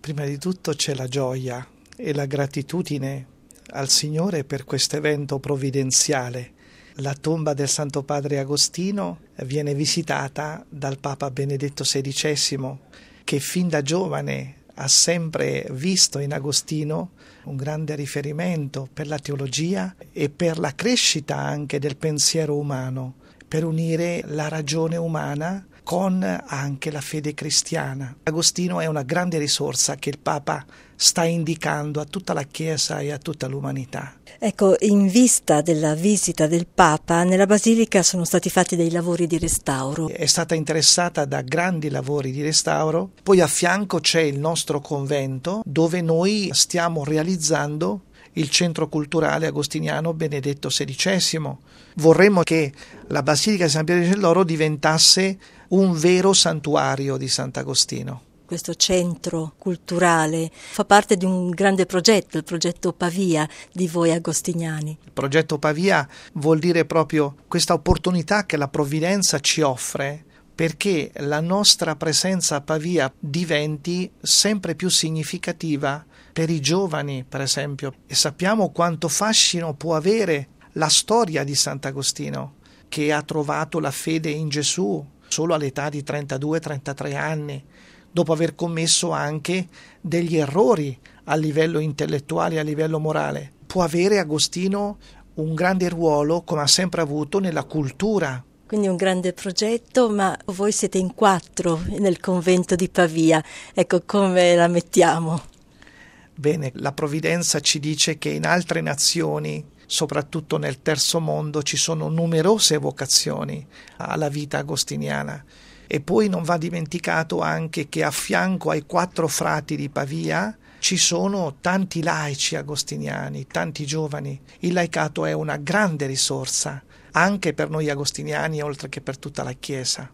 Prima di tutto c'è la gioia e la gratitudine al Signore per questo evento provvidenziale. La tomba del Santo Padre Agostino viene visitata dal Papa Benedetto XVI, che fin da giovane ha sempre visto in Agostino un grande riferimento per la teologia e per la crescita anche del pensiero umano, per unire la ragione umana con anche la fede cristiana. Agostino è una grande risorsa che il Papa sta indicando a tutta la Chiesa e a tutta l'umanità. Ecco, in vista della visita del Papa, nella Basilica sono stati fatti dei lavori di restauro. È stata interessata da grandi lavori di restauro, poi a fianco c'è il nostro convento dove noi stiamo realizzando il centro culturale agostiniano Benedetto XVI. Vorremmo che la Basilica di San Pietro di Celloro diventasse un vero santuario di Sant'Agostino. Questo centro culturale fa parte di un grande progetto, il progetto Pavia di voi agostiniani. Il progetto Pavia vuol dire proprio questa opportunità che la provvidenza ci offre perché la nostra presenza a Pavia diventi sempre più significativa per i giovani, per esempio. E sappiamo quanto fascino può avere la storia di Sant'Agostino, che ha trovato la fede in Gesù solo all'età di 32-33 anni, dopo aver commesso anche degli errori a livello intellettuale e a livello morale. Può avere Agostino un grande ruolo, come ha sempre avuto, nella cultura. Quindi un grande progetto, ma voi siete in 4 nel convento di Pavia. Ecco, come la mettiamo? Bene, la provvidenza ci dice che in altre nazioni, soprattutto nel terzo mondo, ci sono numerose vocazioni alla vita agostiniana. E poi non va dimenticato anche che a fianco ai 4 frati di Pavia ci sono tanti laici agostiniani, tanti giovani. Il laicato è una grande risorsa anche per noi agostiniani oltre che per tutta la Chiesa.